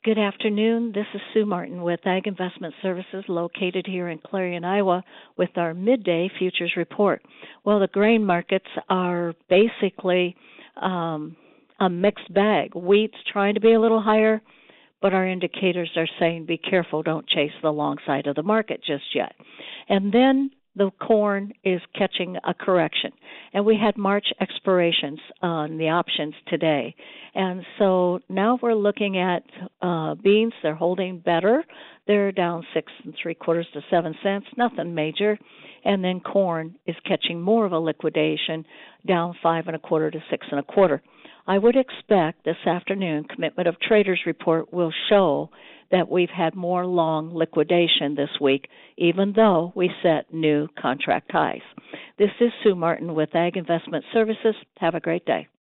Good afternoon. This is Sue Martin with Ag Investment Services located here in Clarion, Iowa with our midday futures report. Well, the grain markets are basically a mixed bag. Wheat's trying to be a little higher, but our indicators are saying be careful, don't chase the long side of the market just yet. And then the corn is catching a correction. And we had March expirations on the options today. And so now we're looking at beans. They're holding better. They're down 6 3/4 to 7 cents, nothing major. And then corn is catching more of a liquidation, down 5 1/4 to 6 1/4. I would expect this afternoon Commitment of Traders report will show that we've had more long liquidation this week, even though we set new contract highs. This is Sue Martin with Ag Investment Services. Have a great day.